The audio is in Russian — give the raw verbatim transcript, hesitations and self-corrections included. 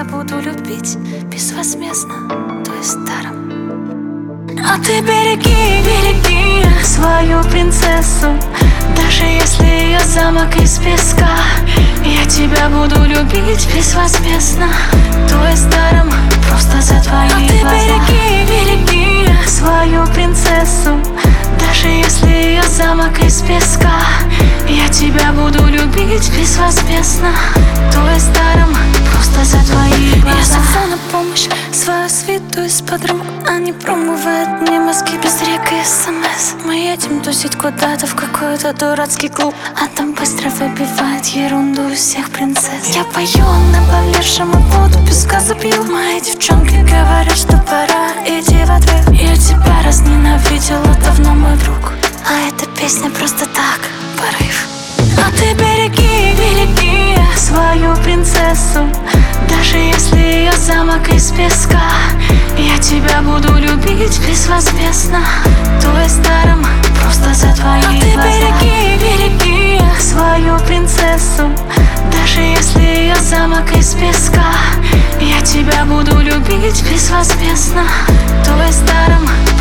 тебя буду любить безвозмездно, то есть даром. А ты береги, береги свою принцессу, даже если ее замок из песка. Я тебя буду любить безвозмездно, то есть даром, просто за твои глаза. А ты береги, береги свою принцессу, даже если ее замок из песка. Я тебя буду любить безвозмездно, то есть даром, просто за твои глаза. Я зову на помощь свою свиту из подруг, они промывают мне мозги без рек и смс. Мы едем тусить куда-то в какой-то дурацкий клуб, а там быстро выпивает ерунду из всех принцесс. Я пою на повлевшем и воду песка забью. Мои девчонки говорят, что пора идти в ответ. Я тебя разненавидела давно, мой друг, а эта песня просто так, порыв. А ты береги, береги свою принцессу, даже если ее замок из песка. Я тебя буду любить безвозмездно, то есть даром, просто за твои глаза. А ты береги, береги свою принцессу, даже если ее замок из песка. Я тебя буду любить безвозмездно, то есть даром,